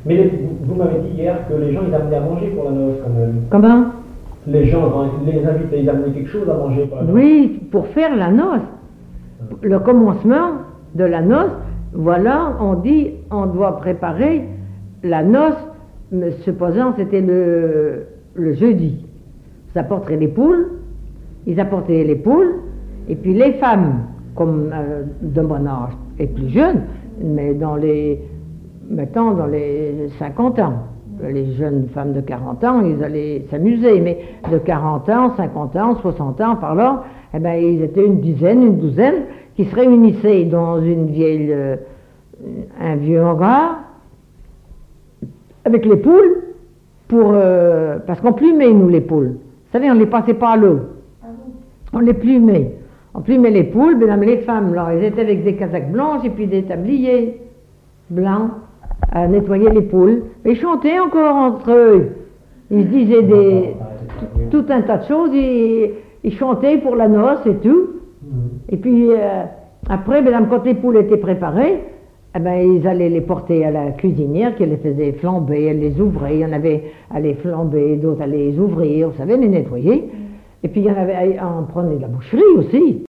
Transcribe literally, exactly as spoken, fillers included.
Mais les, vous m'avez dit hier que les gens ils amenaient à manger pour la noce quand même. Comment? Les gens, les invités, ils amenaient quelque chose à manger pour la noce. Oui, pour faire la noce. Le commencement de la noce, voilà, on dit, on doit préparer la noce, supposant c'était le, le jeudi. Ils apporteraient les poules, ils apportaient les poules, et puis les femmes, comme euh, de mon âge et plus jeunes, mais dans les, mettons dans les cinquante ans, les jeunes femmes de quarante ans, ils allaient s'amuser, mais de quarante ans, cinquante ans, soixante ans, par là, eh ben, ils étaient une dizaine, une douzaine, qui se réunissaient dans une vieille, euh, un vieux hangar, avec les poules, pour, euh, parce qu'on plumait, nous, les poules. Vous savez, on ne les passait pas à l'eau. On les plumait. On plumait les poules, ben, les femmes, là, elles étaient avec des casaques blanches et puis des tabliers blancs à nettoyer les poules. Ils chantaient encore entre eux. Ils disaient des, tout un tas de choses. Ils, ils chantaient pour la noce et tout. Et puis euh, après, ben, quand les poules étaient préparées, eh ben, ils allaient les porter à la cuisinière qui les faisait flamber, elle les ouvrait. Il y en avait à les flamber, d'autres à les ouvrir, vous savez, les nettoyer. Et puis il y en avait, on prenait de la boucherie aussi.